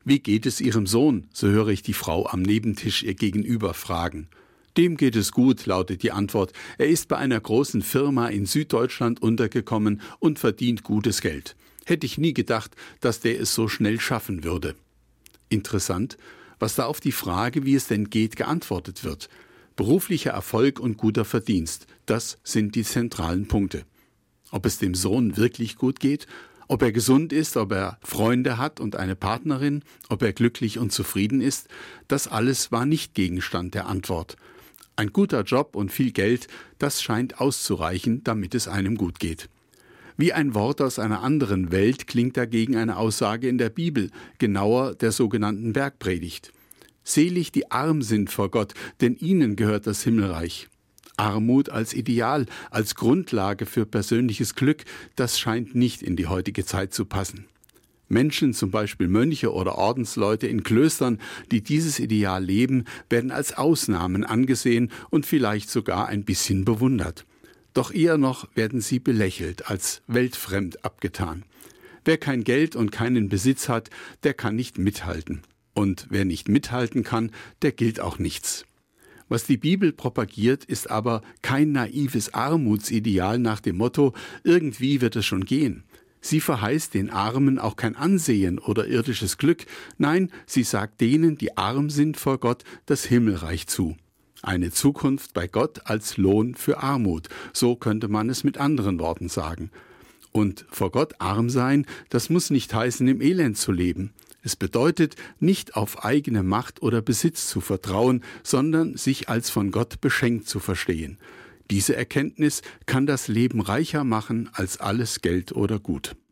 »Wie geht es Ihrem Sohn?«, so höre ich die Frau am Nebentisch ihr gegenüber fragen. »Dem geht es gut«, lautet die Antwort. »Er ist bei einer großen Firma in Süddeutschland untergekommen und verdient gutes Geld. Hätte ich nie gedacht, dass der es so schnell schaffen würde.« Interessant, was da auf die Frage, wie es denn geht, geantwortet wird. Beruflicher Erfolg und guter Verdienst, das sind die zentralen Punkte. Ob es dem Sohn wirklich gut geht, ob er gesund ist, ob er Freunde hat und eine Partnerin, ob er glücklich und zufrieden ist, das alles war nicht Gegenstand der Antwort. Ein guter Job und viel Geld, das scheint auszureichen, damit es einem gut geht. Wie ein Wort aus einer anderen Welt klingt dagegen eine Aussage in der Bibel, genauer der sogenannten Bergpredigt. Selig die arm sind vor Gott, denn ihnen gehört das Himmelreich. Armut als Ideal, als Grundlage für persönliches Glück, das scheint nicht in die heutige Zeit zu passen. Menschen, zum Beispiel Mönche oder Ordensleute in Klöstern, die dieses Ideal leben, werden als Ausnahmen angesehen und vielleicht sogar ein bisschen bewundert. Doch eher noch werden sie belächelt, als weltfremd abgetan. Wer kein Geld und keinen Besitz hat, der kann nicht mithalten. Und wer nicht mithalten kann, der gilt auch nichts. Was die Bibel propagiert, ist aber kein naives Armutsideal nach dem Motto, irgendwie wird es schon gehen. Sie verheißt den Armen auch kein Ansehen oder irdisches Glück. Nein, sie sagt denen, die arm sind vor Gott, das Himmelreich zu. Eine Zukunft bei Gott als Lohn für Armut. So könnte man es mit anderen Worten sagen. Und vor Gott arm sein, das muss nicht heißen, im Elend zu leben. Es bedeutet, nicht auf eigene Macht oder Besitz zu vertrauen, sondern sich als von Gott beschenkt zu verstehen. Diese Erkenntnis kann das Leben reicher machen als alles Geld oder Gut.